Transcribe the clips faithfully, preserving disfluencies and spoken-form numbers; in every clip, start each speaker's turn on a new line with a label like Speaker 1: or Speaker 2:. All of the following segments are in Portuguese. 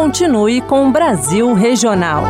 Speaker 1: continue com o Brasil Regional.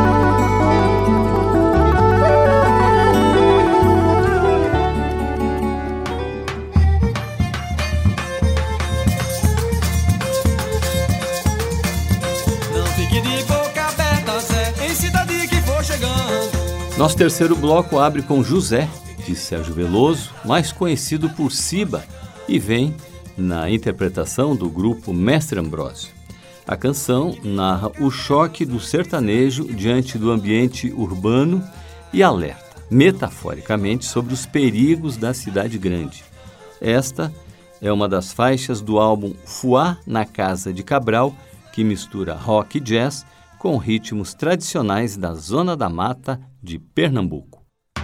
Speaker 2: Nosso terceiro bloco abre com José, de Sérgio Veloso, mais conhecido por Siba, e vem na interpretação do grupo Mestre Ambrósio. A canção narra o choque do sertanejo diante do ambiente urbano e alerta, metaforicamente, sobre os perigos da cidade grande. Esta é uma das faixas do álbum Fuá na Casa de Cabral, que mistura rock e jazz com ritmos tradicionais da Zona da Mata de Pernambuco.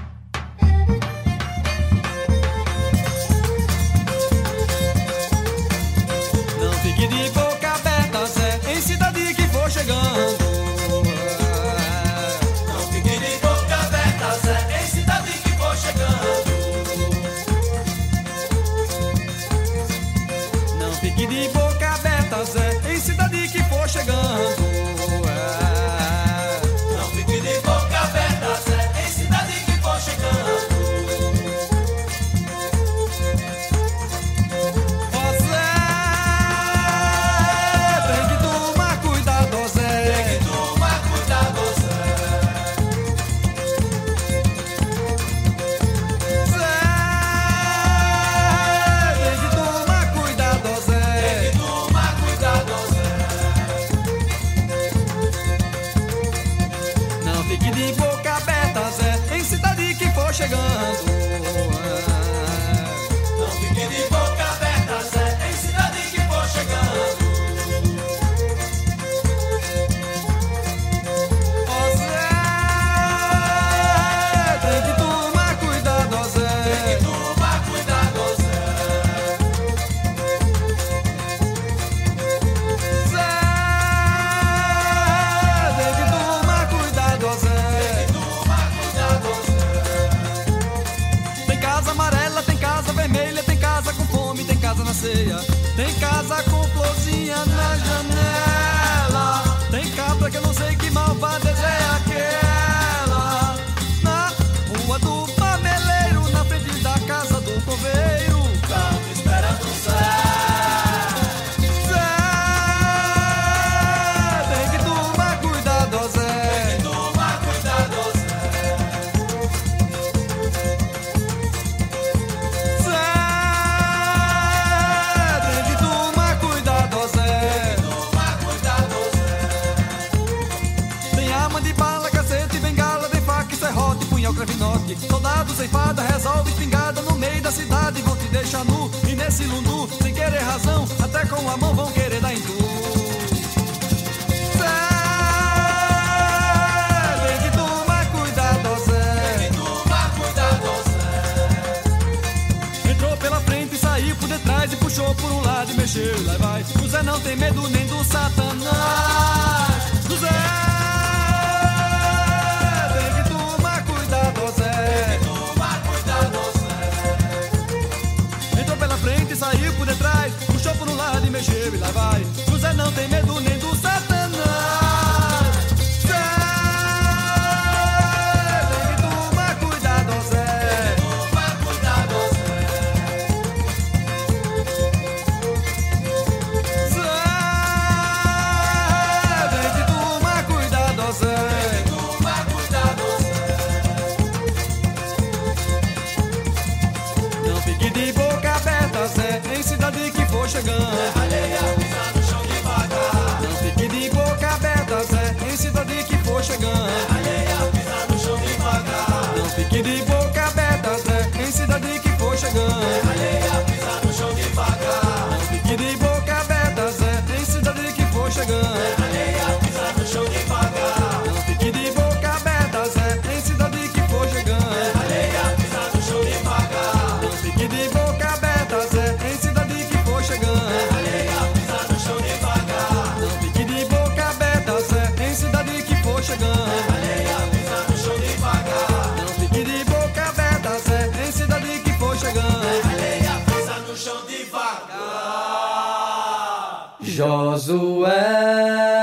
Speaker 3: Não fique de boca aberta, Zé, em cidade que for chegando. Não fique de boca aberta, Zé, em cidade que for chegando. Não fique de boca aberta, Zé, em cidade que for chegando. Tem casa com florzinha na janela. Tem cabra que eu não sei que malvada é aquela. Na rua do Pameleiro, na frente da casa do coveiro, tamo esperando o Zé. Zé, tem que tomar cuidado, Zé. Tem que tomar cuidado, soldado sem fada, resolve espingarda no meio da cidade. Vão te deixar nu e nesse lundu, sem querer razão, até com a mão vão querer dar em tu. Zé, tem que tomar cuidado, Zé. Tem que tomar cuidado, Zé. Entrou pela frente e saiu por detrás e puxou por um lado e mexeu, lá vai. O Zé não tem medo nem do Satanás. Do Zé. Saiu por detrás, puxou por um lado e mexeu e lá vai. O Zé não tem medo nem do Satanás. Zé, tem que tomar cuidado, Zé. Tem que tomar cuidado, Zé. Zé, tem que tomar cuidado, Zé. Tem que tomar cuidado, Zé. Não fique de boca aberta, Zé, em cidade que for chegando. É alheia, pisar no chão devagar. Não fique de boca aberta, Zé, em cidade que for chegando. É alheia, pisar no chão devagar. Não fique de boca aberta, Zé, em cidade que for chegando. É alheia, pisar no chão devagar. Não fique de boca aberta, Zé, em cidade que for chegando. É alheia, pisar no chão devagar. Não fique de boca aberta, Zé, em cidade que for chegando. É alheia, pisar no chão devagar. Não fique de boca aberta, Zé, em cidade que for chegando. Josué.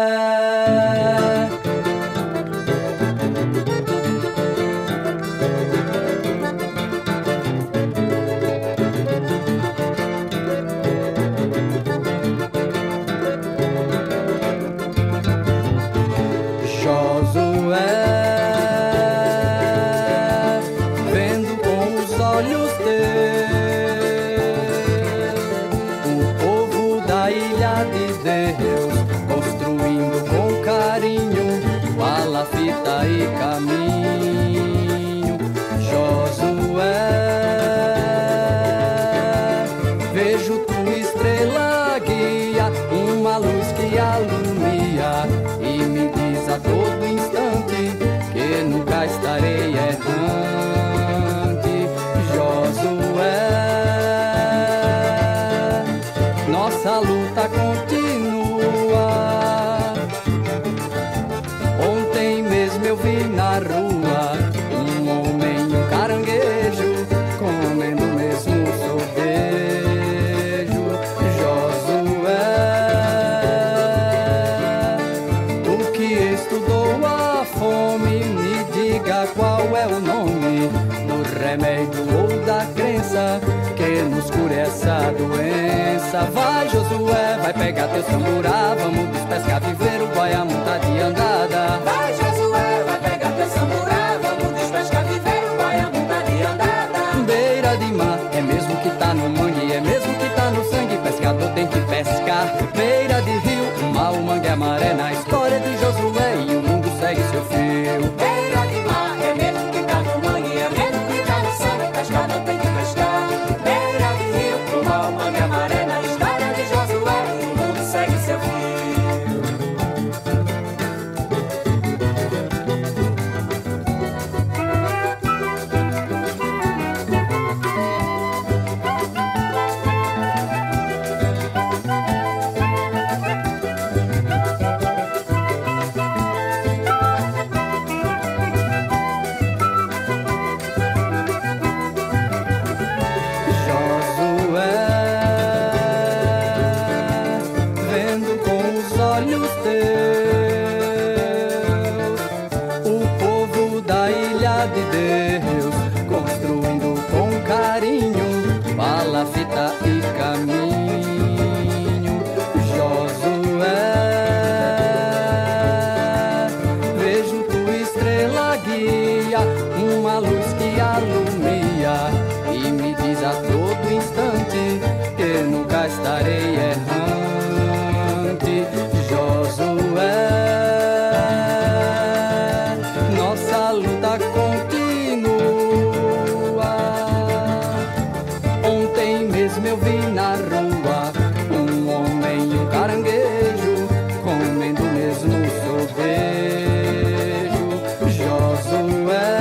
Speaker 3: E caminho, Josué, vejo tua estrela guia, uma luz que alumia e me diz a todo instante que nunca estarei errante. Josué, nossa luta continua. Eu vi na rua um homem e um caranguejo comendo o mesmo sorvejo. Josué, tu que estudou a fome, me diga qual é o nome do remédio ou da crença que nos cura essa doença. Vai, Josué, vai pegar teu samburá, vamos despescar, viver o boia, montar de andada.
Speaker 4: Vai, Josué, vai pegar teu samburá, vamos despescar, viver o boia, montar de andada.
Speaker 3: Beira de mar, é mesmo que tá no mangue, é mesmo que tá no sangue, pescador tem que pescar. Beira de rio, o mar, o mangue, a maré, na história de Josué e o mundo segue seu fio.
Speaker 4: Beira de mar, é mesmo que tá no mangue, é mesmo que tá no sangue, pescador tem que pescar. Beira de rio, o mar, o mangue, a maré, na história de Josué e o mundo segue seu fio. Estarei errante, Josué. Nossa luta continua. Ontem mesmo eu vi na rua um homem e um caranguejo comendo o mesmo sorvejo. Josué,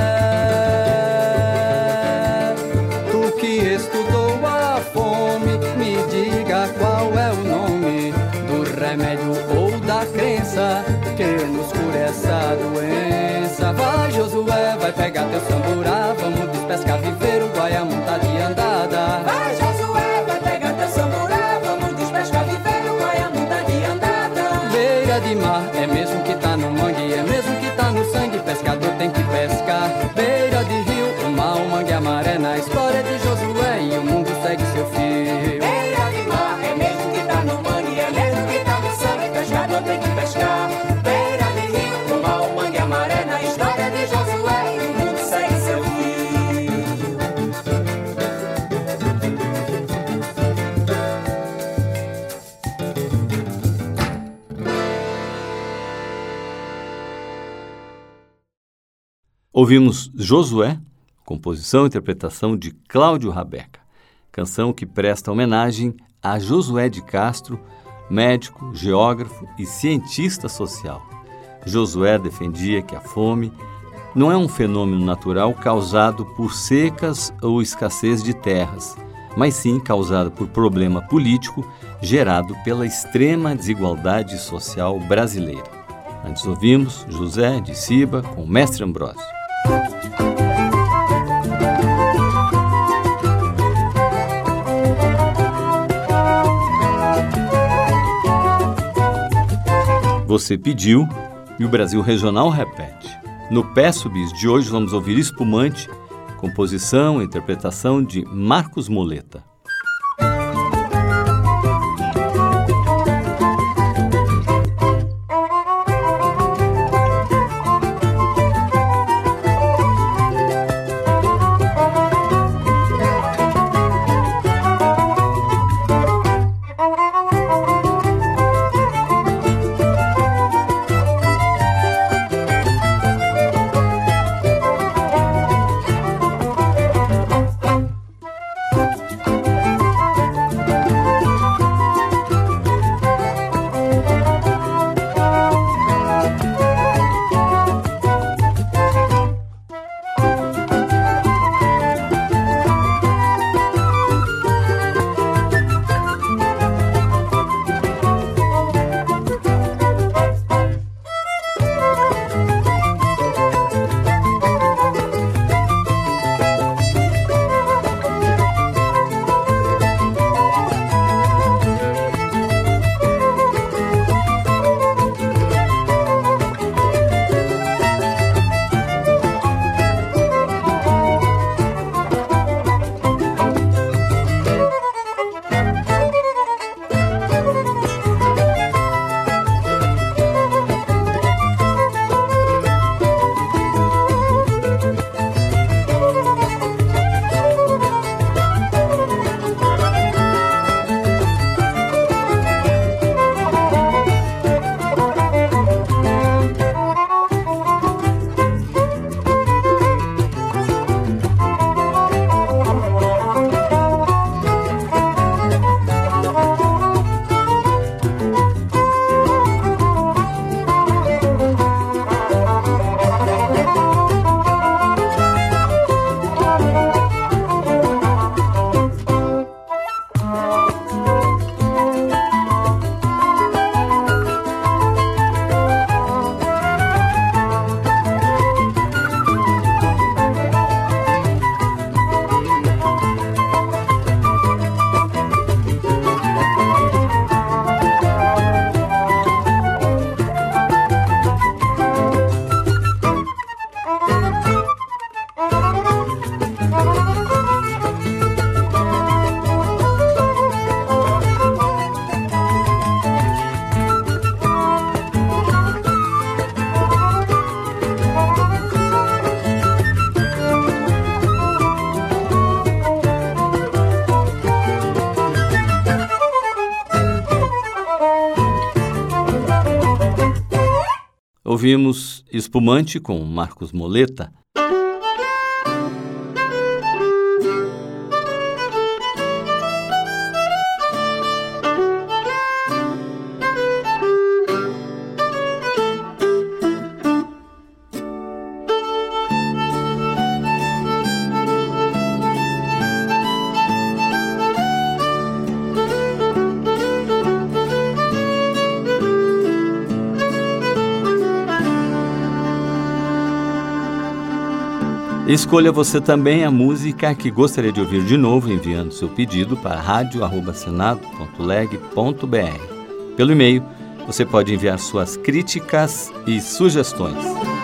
Speaker 4: tu que estudou a fome, me diga qual é o nome do remédio ou da crença que nos cura essa doença. Vai, Josué, vai pegar teu samburá, vamos despescar, viver o boia, montar de andada. Vai, Josué, vai pegar teu samburá, vamos despescar, viver o boia, montar de andada.
Speaker 3: Beira de mar, é mesmo que tá no mangue, é mesmo que tá no sangue, pescador tem que pescar. Beira de rio, o mar, o mangue, a maré, na história de Josué e o mundo segue seu fio.
Speaker 4: Beira de mar, é mesmo que tá no mangue, é mesmo que tá no sangue, pescador tem que pescar. Beira de rio, o mar, o mangue, a maré, na história de Josué e o mundo segue seu fio.
Speaker 2: Ouvimos Josué, composição e interpretação de Cláudio Rabeca, canção que presta homenagem a Josué de Castro, médico, geógrafo e cientista social. Josué defendia que a fome não é um fenômeno natural causado por secas ou escassez de terras, mas sim causado por problema político gerado pela extrema desigualdade social brasileira. Antes ouvimos José de Ciba com Mestre Ambrósio. Você pediu e o Brasil Regional repete. No Peço Bis de hoje vamos ouvir Espumante, composição e interpretação de Marcos Moleta. Ouvimos Espumante com Marcos Moleta. Escolha você também a música que gostaria de ouvir de novo, enviando seu pedido para rádio arroba senado ponto leg ponto br. Pelo e-mail, você pode enviar suas críticas e sugestões.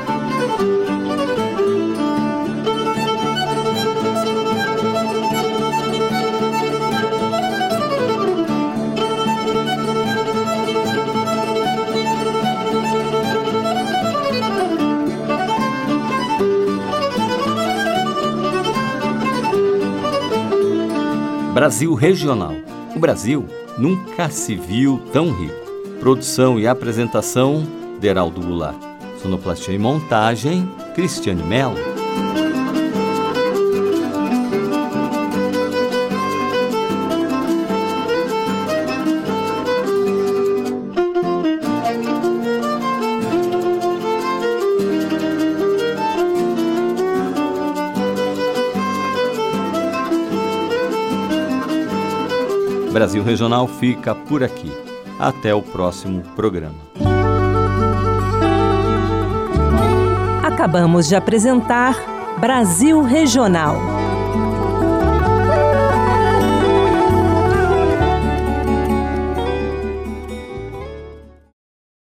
Speaker 2: Brasil Regional. O Brasil nunca se viu tão rico. Produção e apresentação, Deraldo Goulart. Sonoplastia e montagem, Cristiane Mello. Brasil Regional fica por aqui. Até o próximo programa.
Speaker 1: Acabamos de apresentar Brasil Regional.